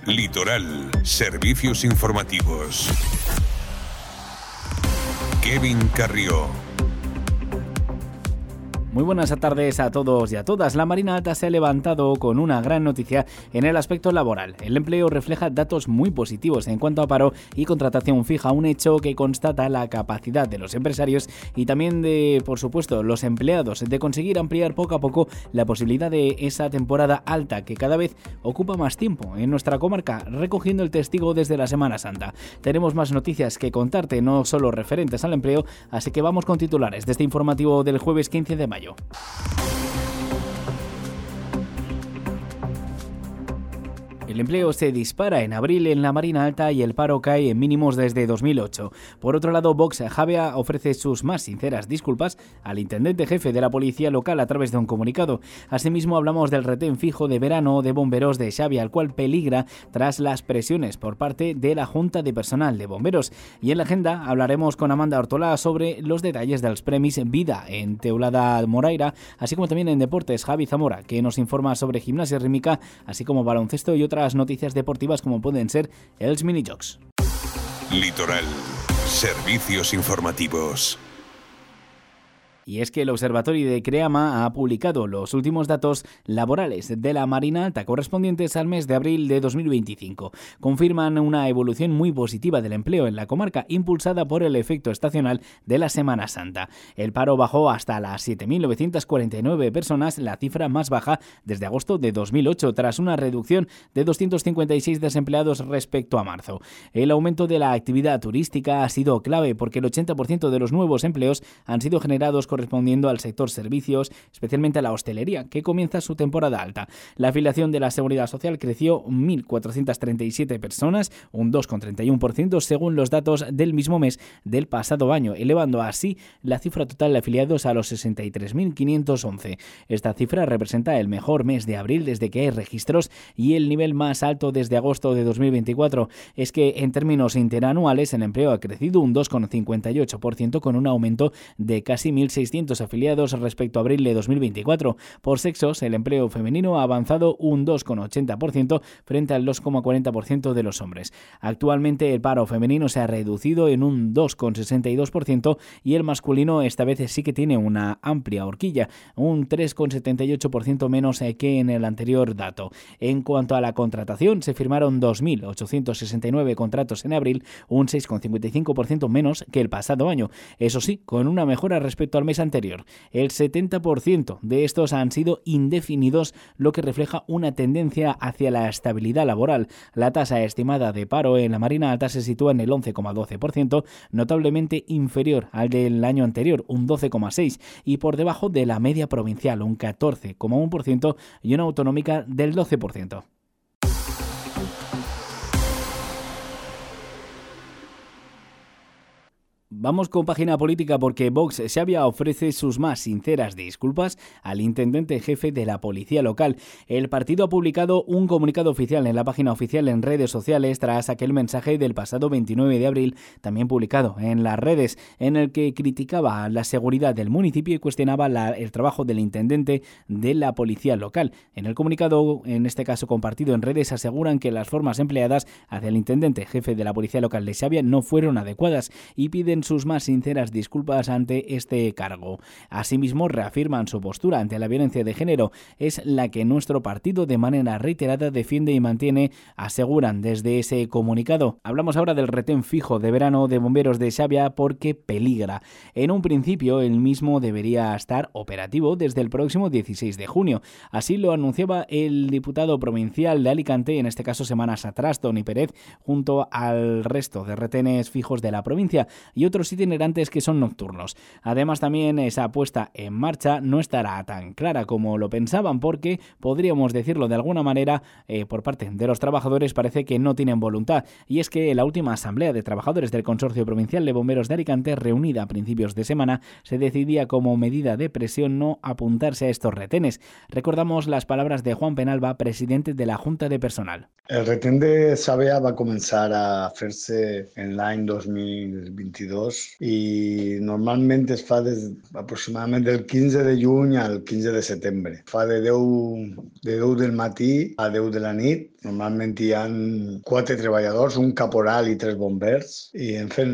Litoral, servicios informativos. Kevin Carrió. Muy buenas tardes a todos y a todas. La Marina Alta se ha levantado con una gran noticia en el aspecto laboral. El empleo refleja datos muy positivos en cuanto a paro y contratación fija, un hecho que constata la capacidad de los empresarios y también de, por supuesto, los empleados de conseguir ampliar poco a poco la posibilidad de esa temporada alta que cada vez ocupa más tiempo en nuestra comarca, recogiendo el testigo desde la Semana Santa. Tenemos más noticias que contarte, no solo referentes al empleo, así que vamos con titulares de este informativo del jueves 15 de mayo. El empleo se dispara en abril en la Marina Alta y el paro cae en mínimos desde 2008. Por otro lado, Vox Javea ofrece sus más sinceras disculpas al intendente jefe de la policía local a través de un comunicado. Asimismo, hablamos del retén fijo de verano de bomberos de Xavia, el cual peligra tras las presiones por parte de la Junta de Personal de Bomberos. Y en la agenda hablaremos con Amanda Ortola sobre los detalles dels Premis Vida en Teulada Moraira, así como también en deportes Javi Zamora, que nos informa sobre gimnasia rítmica, así como baloncesto y otras noticias deportivas como pueden ser els minijocs. Litoral, servicios informativos. Y es que el Observatorio de Creama ha publicado los últimos datos laborales de la Marina Alta correspondientes al mes de abril de 2025. Confirman una evolución muy positiva del empleo en la comarca, impulsada por el efecto estacional de la Semana Santa. El paro bajó hasta las 7.949 personas, la cifra más baja desde agosto de 2008, tras una reducción de 256 desempleados respecto a marzo. El aumento de la actividad turística ha sido clave porque el 80% de los nuevos empleos han sido generados correspondiendo al sector servicios, especialmente a la hostelería, que comienza su temporada alta. La afiliación de la Seguridad Social creció 1.437 personas, un 2,31% según los datos del mismo mes del pasado año, elevando así la cifra total de afiliados a los 63.511. Esta cifra representa el mejor mes de abril desde que hay registros y el nivel más alto desde agosto de 2024. Es que en términos interanuales el empleo ha crecido un 2,58% con un aumento de casi 1.600 afiliados respecto a abril de 2024. Por sexos, el empleo femenino ha avanzado un 2,80% frente al 2,40% de los hombres. Actualmente el paro femenino se ha reducido en un 2,62% y el masculino esta vez sí que tiene una amplia horquilla, un 3,78% menos que en el anterior dato. En cuanto a la contratación, se firmaron 2.869 contratos en abril, un 6,55% menos que el pasado año. Eso sí, con una mejora respecto al mes anterior. El 70% de estos han sido indefinidos, lo que refleja una tendencia hacia la estabilidad laboral. La tasa estimada de paro en la Marina Alta se sitúa en el 11,12%, notablemente inferior al del año anterior, un 12,6%, y por debajo de la media provincial, un 14,1%, y una autonómica del 12%. Vamos con página política porque Vox Xavia ofrece sus más sinceras disculpas al intendente jefe de la policía local. El partido ha publicado un comunicado oficial en la página oficial en redes sociales tras aquel mensaje del pasado 29 de abril, también publicado en las redes, en el que criticaba la seguridad del municipio y cuestionaba el trabajo del intendente de la policía local. En el comunicado, en este caso compartido en redes, aseguran que las formas empleadas hacia el intendente jefe de la policía local de Xavia no fueron adecuadas y piden sus más sinceras disculpas ante este cargo. Asimismo, reafirman su postura ante la violencia de género, es la que nuestro partido de manera reiterada defiende y mantiene, aseguran desde ese comunicado. Hablamos ahora del retén fijo de verano de bomberos de Xavia porque peligra. En un principio, el mismo debería estar operativo desde el próximo 16 de junio. Así lo anunciaba el diputado provincial de Alicante, en este caso semanas atrás, Toni Pérez, junto al resto de retenes fijos de la provincia y otros itinerantes que son nocturnos. Además, también esa puesta en marcha no estará tan clara como lo pensaban porque, podríamos decirlo de alguna manera, por parte de los trabajadores parece que no tienen voluntad. Y es que la última asamblea de trabajadores del Consorcio Provincial de Bomberos de Alicante, reunida a principios de semana, se decidía como medida de presión no apuntarse a estos retenes. Recordamos las palabras de Juan Penalba, presidente de la Junta de Personal. El retén de Xavia va a començar a fer-se en l'any 2022 treballadors i normalment es fa aproximadament del 15 de juny al 15 de setembre. Fa de 10 del matí a 10 de la nit. Normalment hi ha 4 treballadors, un caporal i 3 bombers, i en fet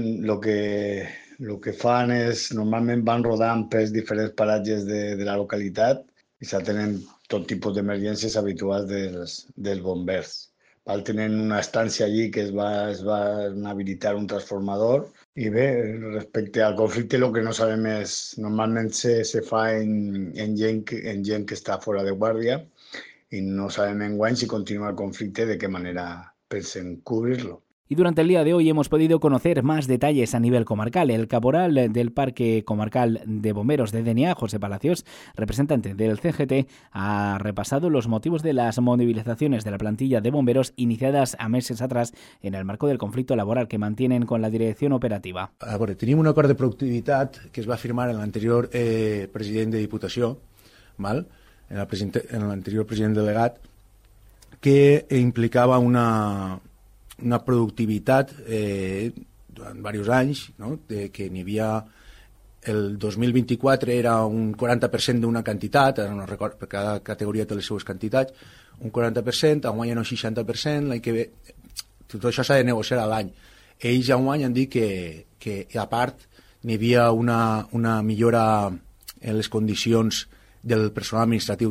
el que fan és normalment van rodant per diferents paratges de la localitat i s'atenen tot tipus d'emergències habituals dels bombers. Tenen una estància allí que es va habilitar un transformador i bé, respecte al conflicte el que no sabem és, normalment se fa en gent que està fora de guàrdia i no sabem enguany si continua el conflicte, de qué manera pensen cubrirlo. Y durante el día de hoy hemos podido conocer más detalles a nivel comarcal. El caporal del Parque Comarcal de Bomberos de Denia, José Palacios, representante del CGT, ha repasado los motivos de las movilizaciones de la plantilla de bomberos iniciadas a meses atrás en el marco del conflicto laboral que mantienen con la dirección operativa. A veure, tenim un acord de productivitat que es va firmar en l'anterior president de Diputació, en l'anterior president delegat, que implicava una productivitat durant diversos anys, no? Que n'hi havia el 2024 era un 40% d'una quantitat, no record, per cada categoria té les seues quantitats, un 40%, enguany un 60%, l'any que ve, tot això s'ha de negociar a l'any. Ells enguany han dit que a part n'hi havia una millora en les condicions del personal administratiu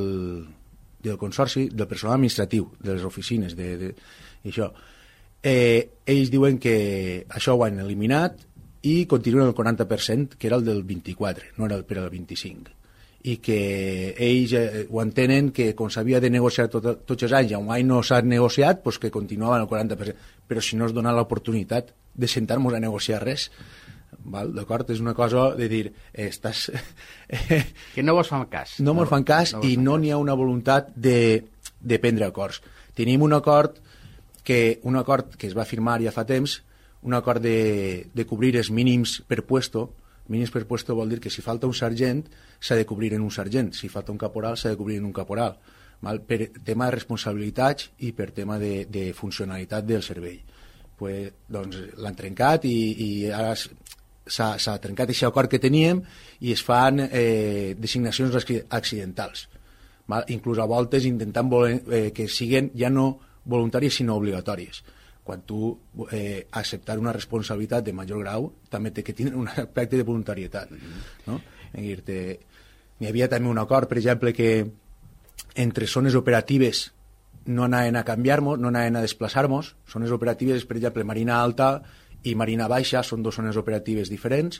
del consorci, del personal administratiu de les oficines, i això. Ells diuen que això ho han eliminat i continuen el 40%, que era el del 24, no era per al 25. I que ells ho entenen que com s'havia de negociar tots els anys, i no s'ha negociat, doncs que continuaven el 40%. Però si no es dona l'oportunitat de sentar-nos a negociar res, d'acord? És una cosa de dir... que no vos fan cas. No mos fan cas i no n'hi ha una voluntat de prendre acords. Tenim un acord que es va firmar ja fa temps, un acord de cobrir els mínims per puesto. Mínims per puesto vol dir que si falta un sergent s'ha de cobrir en un sergent, si falta un caporal s'ha de cobrir en un caporal, per tema de responsabilitats i per tema de funcionalitat del servei. Doncs l'han trencat i ara s'ha trencat aquest acord que teníem i es fan designacions accidentals, inclús a voltes intentant que siguin ja no voluntàries sinó obligatòries. Quan tu acceptar una responsabilitat de major grau també té que tenir un aspecte de voluntarietat, no? N'hi havia també un acord, per exemple, que entre zones operatives no anaven a canviar-nos, no anaven a desplaçar-nos. Zones operatives, per exemple, Marina Alta i Marina Baixa són dues zones operatives diferents,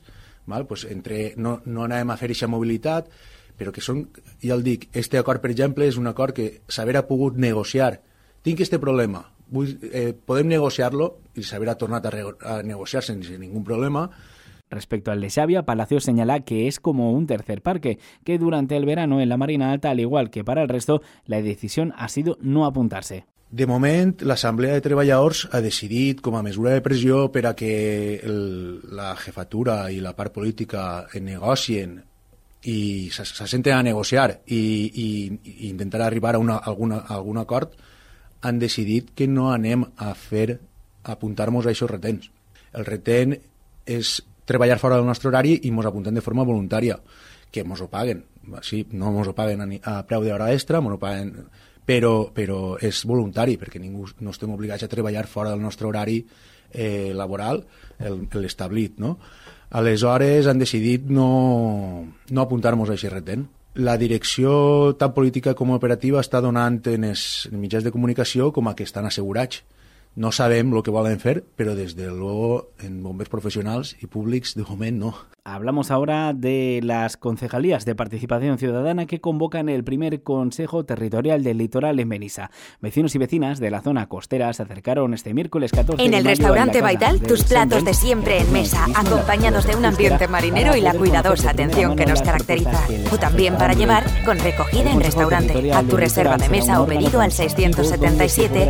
no anàvem a fer aquesta mobilitat, però que són, ja el dic, este acord, per exemple, és un acord que s'haver pogut negociar. Tinc este problema, podem negociar-lo y s'haver tornat a negociar sense ningún problema. Respecto al de Xavia, Palacios señala que es como un tercer parque, que durante el verano en la Marina Alta, al igual que para el resto, la decisión ha sido no apuntarse. De moment, l'Assemblea de Treballadors ha decidit, com a mesura de pressió per a que la jefatura i la part política negocien i s'assenten a negociar i intentar arribar a algun acord, han decidit que no anem a apuntar-nos a aquests retens. El retén és treballar fora del nostre horari i ens apuntem de forma voluntària, que ens ho paguen. Sí, no ens ho paguen a preu d'hora extra, ens ho paguen, però és voluntari, perquè ningú no estem obligats a treballar fora del nostre horari laboral, l'establit, no? Aleshores han decidit no apuntar-nos a aquest retén. La direcció, tant política com operativa, està donant en els mitjans de comunicació com a que estan assegurats. No sabem el que volen fer, però des de luego en bombers profesionals y públics de moment no. Hablamos ahora de las concejalías de participación ciudadana que convocan el primer Consejo Territorial del Litoral en Benissa. Vecinos y vecinas de la zona costera se acercaron este miércoles 14 en de el mayo restaurante en la Baidal, tus platos de siempre en mesa, acompañados de un ambiente marinero y la cuidadosa atención que nos caracteriza. O también para llevar con recogida en restaurante. A tu reserva de mesa o pedido al 677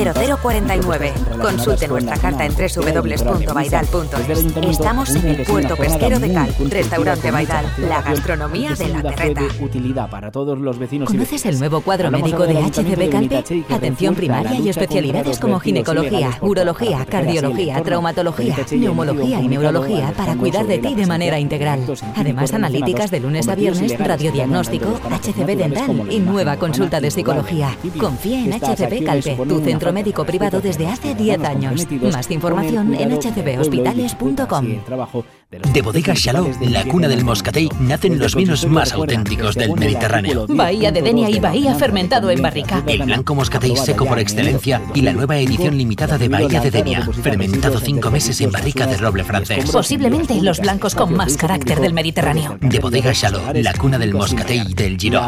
490049. Consulte nuestra carta en www.baidal.es. Estamos en el puerto pesquero de Cal, Restaurante Baidal, la gastronomía de la terreta. Utilidad para todos los vecinos. ¿Conoces el nuevo cuadro médico de HCB Calpe? Atención primaria y especialidades como ginecología, urología, cardiología, traumatología, neumología y neurología para cuidar de ti de manera integral. Además, analíticas de lunes a viernes, radiodiagnóstico, HCB dental y nueva consulta de psicología. Confía en HCB Calpe, tu centro médico privado desde hace 10 años. Más información en hcbhospitales.com. De Bodegas Chaló, la cuna del moscatell, nacen los vinos más auténticos del Mediterráneo. Bahía de Denia y Bahía fermentado en barrica. El blanco moscatell seco por excelencia y la nueva edición limitada de Bahía de Denia, fermentado 5 meses en barrica de roble francés. Posiblemente los blancos con más carácter del Mediterráneo. De Bodegas Chaló, la cuna del moscatell del Giró.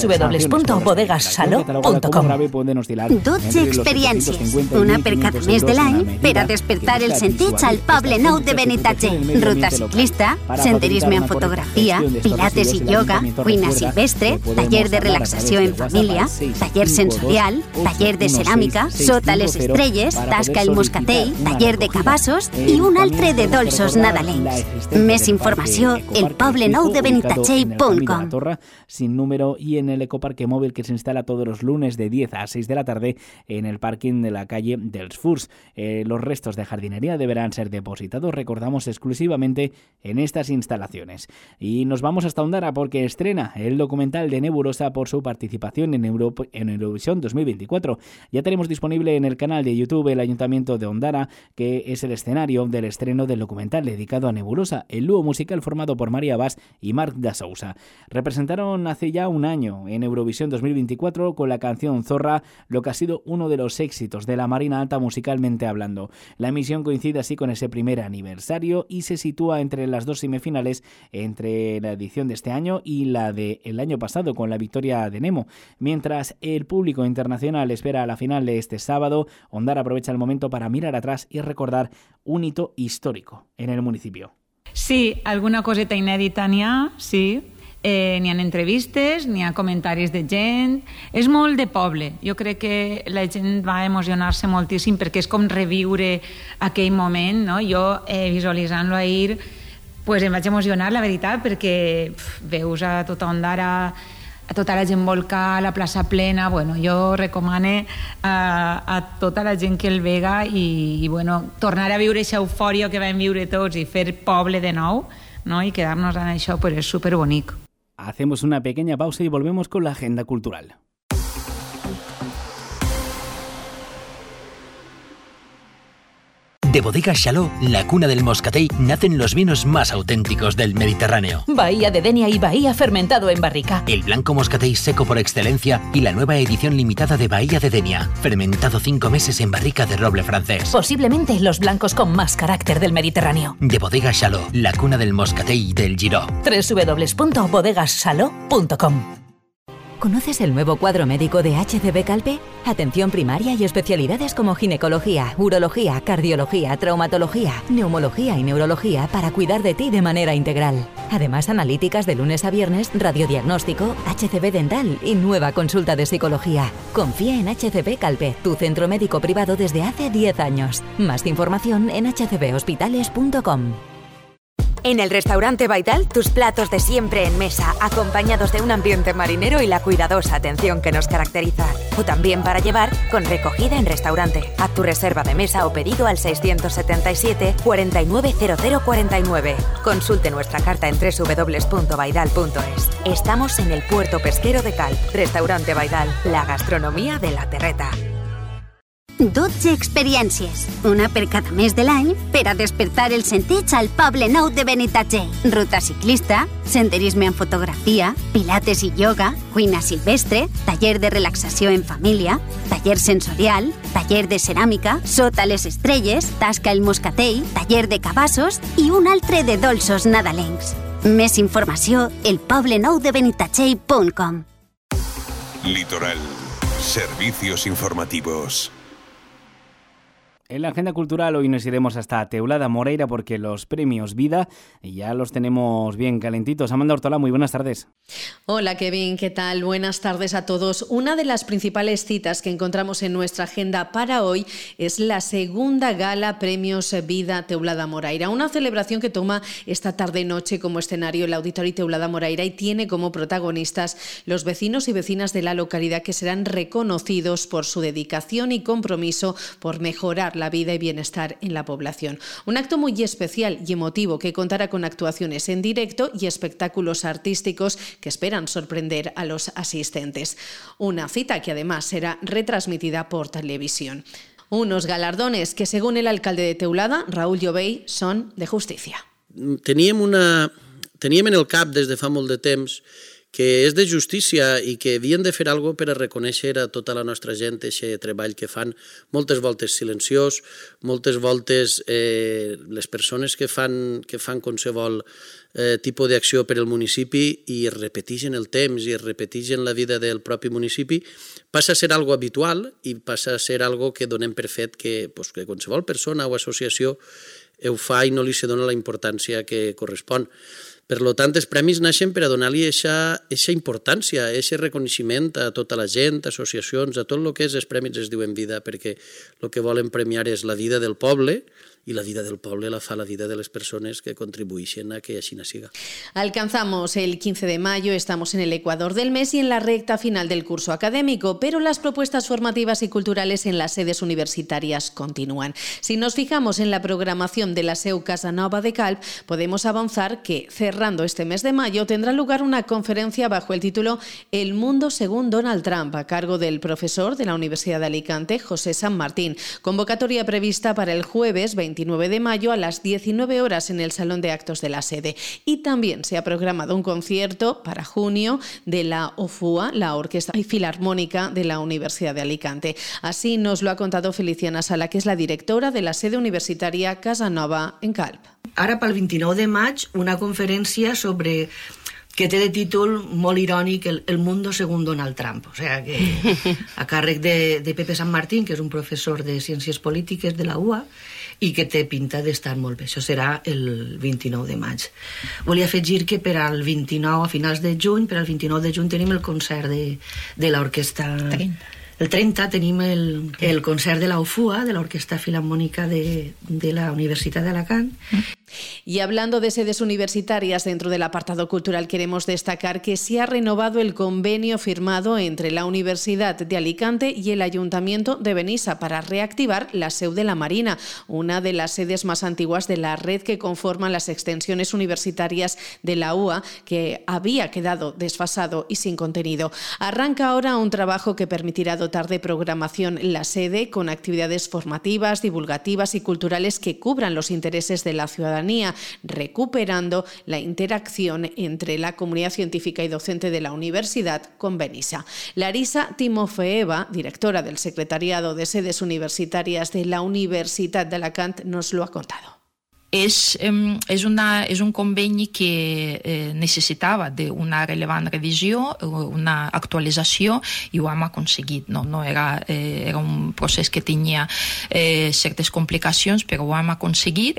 www.bodegaschaló.com. Dutze Experiències, una per cada mes de l'any per a despertar els sentits al Poble Nou de Benitatxell. Ruta ciclista, senderisme en fotografia, pilates i yoga, cuina silvestre, taller de relaxació en família, taller sensorial, taller de ceràmica, sota les estrelles, tasca el moscatell, taller de cabassos i un altre de dolços nadalencs. Més informació, elpoblenou-de-benitatxell.com. Sin número y en el ecoparque móvil que se instala todos los lunes de 10 a 6 de la tarde en el parking de la calle dels Furs. Los restos de jardinería deberán ser depositados, recordamos, exclusivamente en estas instalaciones. Y nos vamos hasta Ondara porque estrena el documental de Nebulosa por su participación en Eurovisión 2024. Ya tenemos disponible en el canal de YouTube el Ayuntamiento de Ondara, que es el escenario del estreno del documental dedicado a Nebulosa, el dúo musical formado por María Bas y Marc da Sousa. Representaron hace ya un año en Eurovisión 2024 con la canción Zorra, lo que ha sido uno de los éxitos de la Marina Alta musicalmente hablando. La emisión coincide así con ese primer aniversario y se sitúa entre las dos semifinales, entre la edición de este año y la del año pasado con la victoria de Nemo. Mientras el público internacional espera a la final de este sábado, Ondara aprovecha el momento para mirar atrás y recordar un hito histórico en el municipio. Sí, alguna coseta inèdita n'hi ha, sí. N'hi ha entrevistes, n'hi ha comentaris de gent. És molt de poble. Jo crec que la gent va emocionar-se moltíssim perquè és com reviure aquell moment, no? Jo, visualitzant-lo ahir, pues em vaig emocionar, la veritat, perquè veus a tota Ondara, a tota la gent volcar, la plaça plena. Bueno, jo recomane a tota la gent que el vega i bueno, tornar a viure aquesta eufòria que vam viure tots i fer poble de nou, no? I quedar-nos en això, pues és superbonic. Hacemos una pequeña pausa y volvemos con la agenda cultural. De Bodegas Chaló, la cuna del moscatell, nacen los vinos más auténticos del Mediterráneo. Bahía de Denia y Bahía fermentado en barrica. El blanco moscatell seco por excelencia y la nueva edición limitada de Bahía de Denia, fermentado 5 meses en barrica de roble francés. Posiblemente los blancos con más carácter del Mediterráneo. De Bodegas Chaló, la cuna del moscatell del Giró. www.bodegaschaló.com. ¿Conoces el nuevo cuadro médico de HCB Calpe? Atención primaria y especialidades como ginecología, urología, cardiología, traumatología, neumología y neurología para cuidar de ti de manera integral. Además, analíticas de lunes a viernes, radiodiagnóstico, HCB dental y nueva consulta de psicología. Confía en HCB Calpe, tu centro médico privado desde hace 10 años. Más información en hcbhospitales.com. En el restaurante Baidal, tus platos de siempre en mesa, acompañados de un ambiente marinero y la cuidadosa atención que nos caracteriza. O también para llevar, con recogida en restaurante. Haz tu reserva de mesa o pedido al 677 490049. Consulte nuestra carta en www.baidal.es. Estamos en el puerto pesquero de Cal. Restaurante Baidal, la gastronomía de la terreta. Dutze Experiències, una per cada mes de l'any per a despertar els sentits al Poble Nou de Benitatxell. Ruta ciclista, senderisme en fotografia, pilates i yoga, cuina silvestre, taller de relaxació en família, taller sensorial, taller de ceràmica, sota les estrelles, tasca el moscatell, taller de cabassos i un altre de dolços nadalencs. Més informació, elpoblenou-de-benitatxell.com. Litoral. Servicios informativos. En la agenda cultural hoy nos iremos hasta Teulada Moreira porque los premios Vida ya los tenemos bien calentitos. Amanda Ortola, muy buenas tardes. Hola Kevin, ¿qué tal? Buenas tardes a todos. Una de las principales citas que encontramos en nuestra agenda para hoy es la segunda gala Premios Vida Teulada Moreira, una celebración que toma esta tarde-noche como escenario el Auditorio Teulada Moreira y tiene como protagonistas los vecinos y vecinas de la localidad que serán reconocidos por su dedicación y compromiso por mejorar la vida y bienestar en la población. Un acto muy especial y emotivo que contará con actuaciones en directo y espectáculos artísticos que esperan sorprender a los asistentes. Una cita que además será retransmitida por televisión. Unos galardones que, según el alcalde de Teulada, Raúl Llobell, són de justícia. Teníem en el cap des de fa molt de temps que és de justícia i que havien de fer alguna cosa per a reconèixer a tota la nostra gent aquest treball que fan, moltes voltes silenciós, moltes voltes les persones que fan qualsevol tipus d'acció per al municipi i es repeteix en el temps i es repeteix en la vida del propi municipi, passa a ser algo habitual i passa a ser algo que donem per fet que qualsevol persona o associació ho fa i no li se dona la importància que correspon. Per tant, els premis naixen per a donar-li aquesta importància, aquest reconeixement a tota la gent, associacions, a tot el que és els premis es diuen vida, perquè el que volen premiar és la vida del poble, y la vida del poble la fa la vida de las personas que contribuyen a que así no siga. Alcanzamos el 15 de mayo, estamos en el Ecuador del mes y en la recta final del curso académico, pero las propuestas formativas y culturales en las sedes universitarias continúan. Si nos fijamos en la programación de la SEU Casanova de Calp, podemos avanzar que, cerrando este mes de mayo, tendrá lugar una conferencia bajo el título El mundo según Donald Trump, a cargo del profesor de la Universidad de Alicante, José San Martín. Convocatoria prevista para el jueves 29 de mayo a las 19 horas en el Salón de Actos de la sede. Y también se ha programado un concierto para junio de la OFUA, la Orquesta Filarmónica de la Universidad de Alicante. Así nos lo ha contado Feliciana Sala, que es la directora de la sede universitaria Casanova en Calp. Ara, pel 29 de maig, una conferència sobre que té de títol molt irònic El mundo según Donald Trump, o sea que a càrrec de Pepe San Martín, que és un professor de Ciències Polítiques de la UA i que té pinta d'estar molt bé. Això serà el 29 de maig. Volia afegir que per al 29, a finals de juny, per al 29 de juny tenim el concert de l'orquestra... El 30 tenim el concert de la UFUA, de la Orquesta Filarmónica de la Universitat d'Alacant. Y hablando de sedes universitarias, dentro del apartado cultural queremos destacar que se ha renovado el convenio firmado entre la Universidad de Alicante y el Ayuntamiento de Benissa para reactivar la SEU de la Marina, una de las sedes más antiguas de la red que conforman las extensiones universitarias de la UA, que había quedado desfasado y sin contenido. Arranca ahora un trabajo que permitirá dotar de programación la sede con actividades formativas, divulgativas y culturales que cubran los intereses de la ciudadanía, recuperando la interacción entre la comunidad científica y docente de la universidad con Benissa. Larisa Timofeeva, directora del Secretariado de Sedes Universitarias de la Universitat d'Alacant, nos lo ha contado. És un conveni que necessitava d'una relevant revisió, una actualització, i ho hem aconseguit. No era un procés que tenia certes complicacions, però ho hem aconseguit.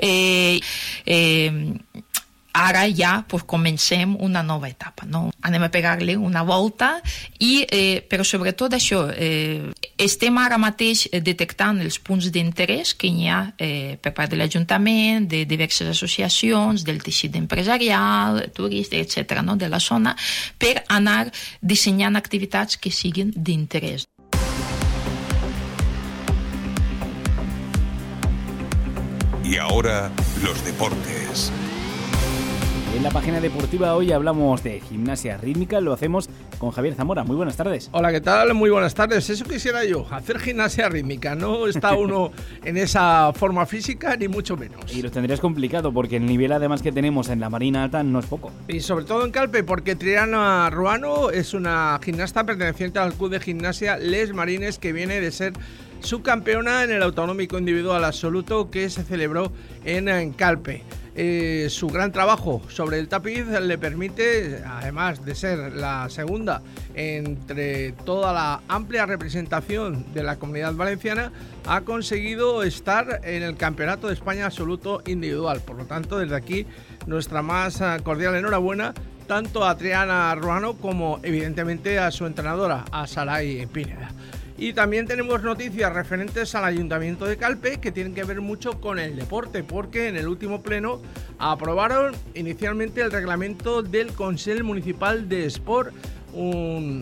Ara ja comencem una nova etapa. Anem a pegar-li una volta, però sobretot això, estem ara mateix detectant els punts d'interès que hi ha per part de l'Ajuntament, de diverses associacions, del teixit empresarial, turístic, etc., de la zona, per anar dissenyant activitats que siguin d'interès. Y ahora, los deportes. En la página deportiva hoy hablamos de gimnasia rítmica, lo hacemos con Javier Zamora. Muy buenas tardes. Hola, ¿qué tal? Muy buenas tardes. Eso quisiera yo, hacer gimnasia rítmica. No está uno en esa forma física, ni mucho menos. Y lo tendrías complicado, porque el nivel además que tenemos en la Marina Alta no es poco. Y sobre todo en Calpe, porque Triana Ruano es una gimnasta perteneciente al club de gimnasia Les Marines, que viene de ser subcampeona en el autonómico individual absoluto que se celebró en Calpe. Su gran trabajo sobre el tapiz le permite, además de ser la segunda entre toda la amplia representación de la Comunidad Valenciana, ha conseguido estar en el Campeonato de España absoluto individual. Por lo tanto, desde aquí, nuestra más cordial enhorabuena tanto a Triana Ruano como evidentemente a su entrenadora, a Saray Pineda. Y también tenemos noticias referentes al Ayuntamiento de Calpe que tienen que ver mucho con el deporte, porque en el último pleno aprobaron inicialmente el reglamento del Consell Municipal de Esport, un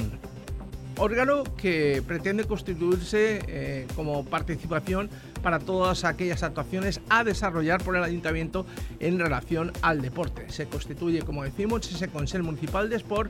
órgano que pretende constituirse como participación para todas aquellas actuaciones a desarrollar por el Ayuntamiento en relación al deporte. Se constituye, como decimos, ese Consell Municipal de Esport,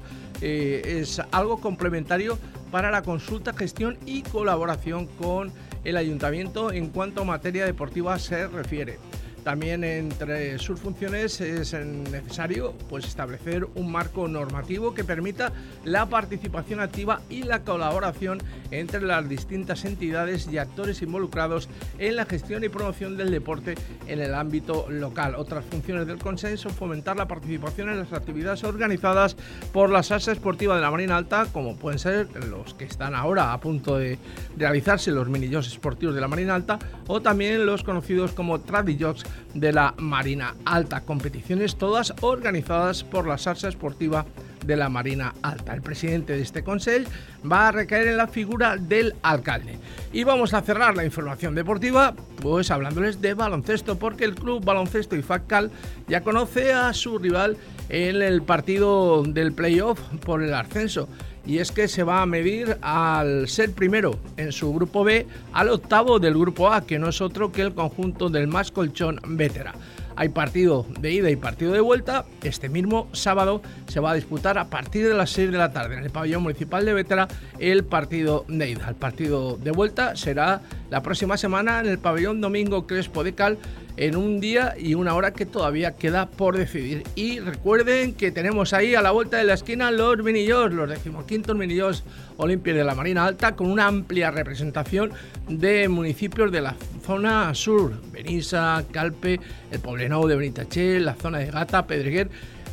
es algo complementario para la consulta, gestión y colaboración con el Ayuntamiento en cuanto a materia deportiva se refiere. También entre sus funciones es necesario establecer un marco normativo que permita la participación activa y la colaboración entre las distintas entidades y actores involucrados en la gestión y promoción del deporte en el ámbito local. Otras funciones del Consell son fomentar la participación en las actividades organizadas por la Salsa Esportiva de la Marina Alta, como pueden ser los que están ahora a punto de realizarse, los mini-jocs esportivos de la Marina Alta, o también los conocidos como Tradijocs de la Marina Alta, competiciones todas organizadas por la Salsa Esportiva de la Marina Alta. El presidente de este Consell va a recaer en la figura del alcalde. Y vamos a cerrar la información deportiva hablándoles de baloncesto, porque el Club Baloncesto IFAC-Cal ya conoce a su rival en el partido del playoff por el ascenso. Y es que se va a medir al ser primero en su grupo B al octavo del grupo A, que no es otro que el conjunto del Mascolchón Vétera. Hay partido de ida y partido de vuelta. Este mismo sábado se va a disputar a partir de las 6 de la tarde en el pabellón municipal de Vétera el partido de ida. El partido de vuelta será la próxima semana en el pabellón Domingo Crespo de Cal, en un día y una hora que todavía queda por decidir. Y recuerden que tenemos ahí a la vuelta de la esquina los mini-jocs, los 15º mini-jocs Olympics de la Marina Alta, con una amplia representación de municipios de la zona sur: Benissa, Calpe, el Poblenou de Benitatxell, la zona de Gata, Pedreguer.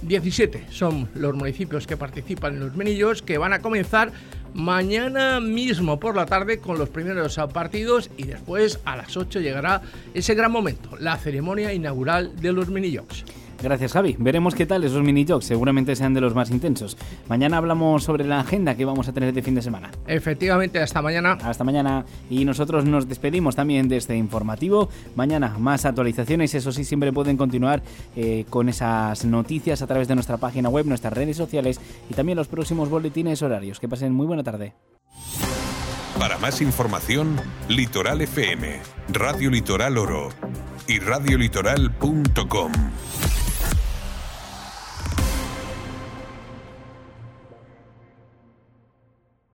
17 son los municipios que participan en los mini-jocs, que van a comenzar mañana mismo por la tarde con los primeros partidos, y después a las 8 llegará ese gran momento, la ceremonia inaugural de los mini-jocs. Gracias, Javi. Veremos qué tal esos mini-jocs, seguramente sean de los más intensos. Mañana hablamos sobre la agenda que vamos a tener de fin de semana. Efectivamente, hasta mañana. Hasta mañana. Y nosotros nos despedimos también de este informativo. Mañana más actualizaciones, eso sí, siempre pueden continuar con esas noticias a través de nuestra página web, nuestras redes sociales y también los próximos boletines horarios. Que pasen muy buena tarde. Para más información, Litoral FM, Radio Litoral Oro y radiolitoral.com.